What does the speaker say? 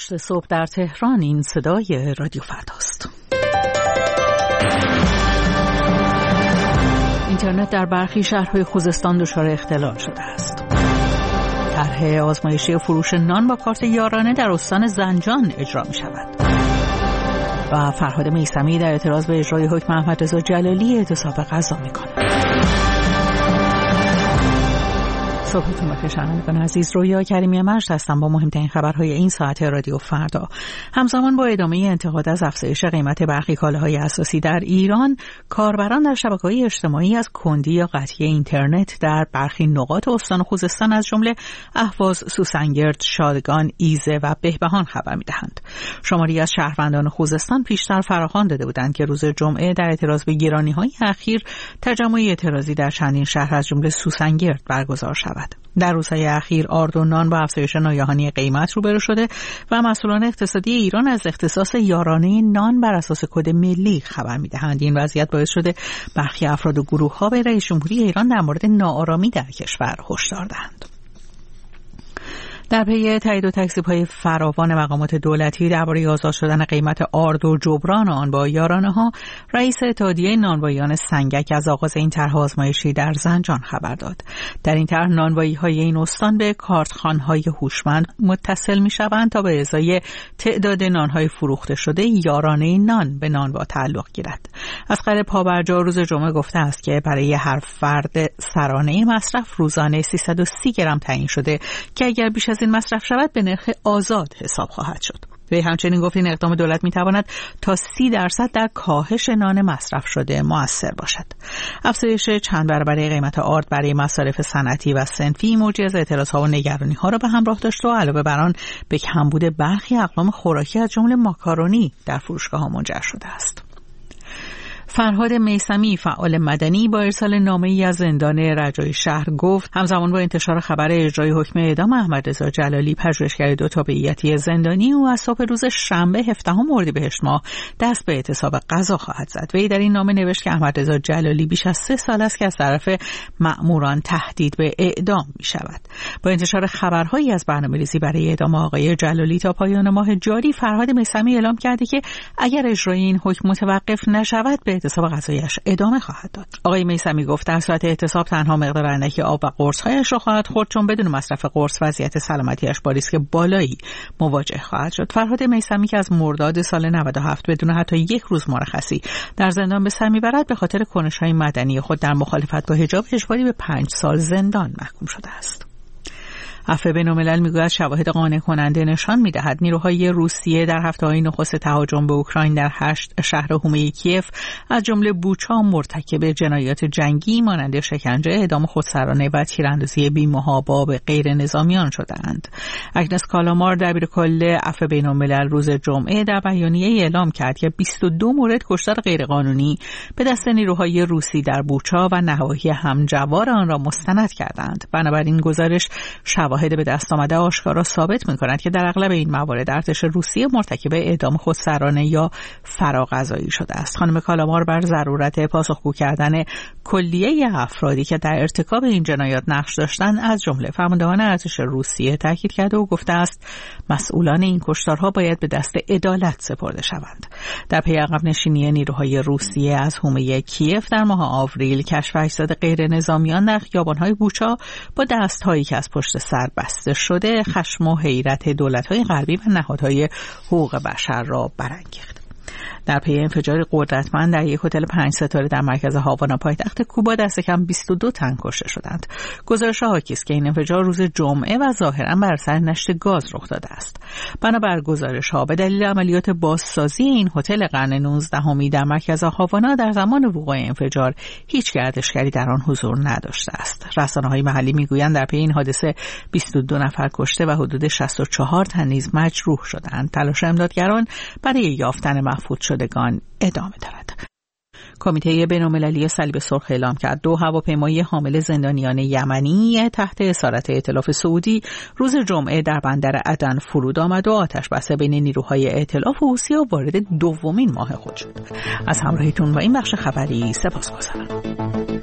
8 صبح در تهران. این صدای رادیو فرداست. اینترنت در برخی شهرهای خوزستان دچار اختلال شده است. طرح آزمایشی فروش نان با کارت یارانه در استان زنجان اجرا می شود. و فرهاد میثمی در اعتراض به اجرای حکم احمدرضا جلالی اعتصاب غذا می کند. صبحتون بخیر شنوندگان عزیز، رویا کریمی مجد هستم با مهمترین خبرهای این ساعت رادیو فردا. همزمان با ادامه انتقاد از افزایش قیمت برخی کالاهای اساسی در ایران، کاربران در شبکه‌های اجتماعی از کندی یا قطعی اینترنت در برخی نقاط استان خوزستان از جمله اهواز، سوسنگرد، شادگان، ایزه و بهبهان خبر می‌دهند. شماری از شهروندان خوزستان پیشتر فراخوان داده بودند که روز جمعه در اعتراض به گرانی‌های اخیر تجمعی اعتراضی در چندین شهر از جمله سوسنگرد برگزار شود. در روزهای اخیر آرد و نان با افزایش ناگهانی قیمت روبرو شده و مسئولان اقتصادی ایران از اختصاص یارانه نان بر اساس کد ملی خبر می‌دهند. این وضعیت باعث شده برخی افراد و گروه‌ها به رئیس جمهوری ایران در مورد ناآرامی در کشور هشدار دهند. در پی تایید و تکذیب‌های فراوان مقامات دولتی درباره آزاد شدن قیمت آرد و جبران آن با یارانه‌ها، رئیس اتحادیه نانواییان سنگک از آغاز این طرح آزمایشی در زنجان خبر داد. در این طرح نانوایی‌های این استان به کارتخوان‌های هوشمند متصل می‌شوند تا به ازای تعداد نان‌های فروخته شده یارانه نان به نانوا تعلق گیرد. اصغر پابرجا روز جمعه گفته است که برای هر فرد سرانه مصرف روزانه 330 گرم تعیین شده که اگر بیش از این مصرف شود به نرخ آزاد حساب خواهد شد. وی همچنین گفت این اقدام دولت میتواند تا 30% در کاهش نان مصرف شده مؤثر باشد. افزایش چند برابره قیمت آرد برای مصارف صنعتی و صنفی موجی از اعتراضها و نگرانی‌ها را به همراه داشت و علاوه بر آن به کمبود برخی اقلام خوراکی از جمله ماکارونی در فروشگاه‌ها منجر شده است. فرهاد میثمی فعال مدنی با ارسال نامه‌ای از زندان رجای شهر گفت همزمان با انتشار خبر اجرای حکم اعدام احمدرضا جلالی، پژوهشگر 2 تابعیتی زندانی او از صبح روز شنبه 17 اردیبهشت ماه دست به اعتصاب غذا خواهد زد. وی در این نامه نوشت که احمدرضا جلالی بیش از 3 سال است که از طرف مأموران تهدید به اعدام می‌شود. با انتشار خبرهایی از برنامه‌ریزی برای اعدام آقای جلالی تا پایان ماه جاری، فرهاد میثمی اعلام کرده که اگر اجرای این حکم متوقف نشود به اعتصاب غذایش ادامه خواهد داد. آقای میثمی گفت در صورت اعتصاب تنها مقدار اندکی آب و قرص‌هایش را خواهد خورد، چون بدون مصرف قرص وضعیت سلامتیش با ریسک بالایی مواجه خواهد شد. فرهاد میثمی که از مرداد سال 97 بدون حتی یک روز مرخصی در زندان به سر میبرد، به خاطر کنش‌های مدنی خود در مخالفت با حجاب اجباری به 5 سال زندان محکوم شده است. عفو بین‌الملل میگوید شواهد قانع کننده نشان می‌دهد نیروهای روسیه در هفته‌های نخست تهاجم به اوکراین در 8 شهر حومه کیف از جمله بوچا مرتکب جنایات جنگی مانند شکنجه، اعدام خودسرانه و تیراندازی بی‌محابا به غیر نظامیان شده‌اند. اگنس کالامار دبیرکل عفو بین‌الملل روز جمعه در بیانیه اعلام کرد که 22 مورد کشتار غیرقانونی به دست نیروهای روسی در بوچا و نواحی همجوار آن را مستند کردند. بنابراین گزارش شواهد به دست آمده آشکارا ثابت می‌کند که در اغلب این موارد ارتش روسیه مرتکب اعدام خودسرانه یا فراغذایی شده است. خانم کالامار بر ضرورت پاسخگو کردن کلیه افرادی که در ارتکاب این جنایات نقش داشتند از جمله فرماندهان ارتش روسیه تاکید کرده و گفته است مسئولان این کشتارها باید به دست عدالت سپرده شوند. در پی عقب نشینی نیروهای روسیه از حومه کیف در ماه آوریل، کشف اجساد غیر نظامیان در خیابان‌های بوچا با دست‌هایی که از پشت سر بسته شده خشم و حیرت دولت‌های غربی و نهادهای حقوق بشر را برانگیخت. در پی انفجار قدرتمند در یک هتل 5 ستاره در مرکز هاوانا پایتخت کوبا دست کم 22 تن کشته شدند. گزارش‌ها حاکی است که این انفجار روز جمعه و ظاهراً بر اثر نشت گاز رخ داده است. بنابر گزارش‌ها به دلیل عملیات بازسازی این هتل قرن 19 در مرکز هاوانا در زمان وقوع انفجار هیچ گردشگری در آن حضور نداشته است. رسانه‌های محلی می‌گویند در پی این حادثه 22 نفر کشته و حدود 64 تن نیز مجروح شدند. تلاش امدادگران برای یافتن مفقود شدگان ادامه دارد. کمیته بین‌المللی صلیب سرخ اعلام کرد 2 هواپیمای حامل زندانیان یمنی تحت اسارت ائتلاف سعودی روز جمعه در بندر عدن فرود آمد و آتش‌بس بین نیروهای ائتلاف و حوثی‌ها وارد دومین ماه خود شد. از همراهیتون با این بخش خبری سپاسگزارم.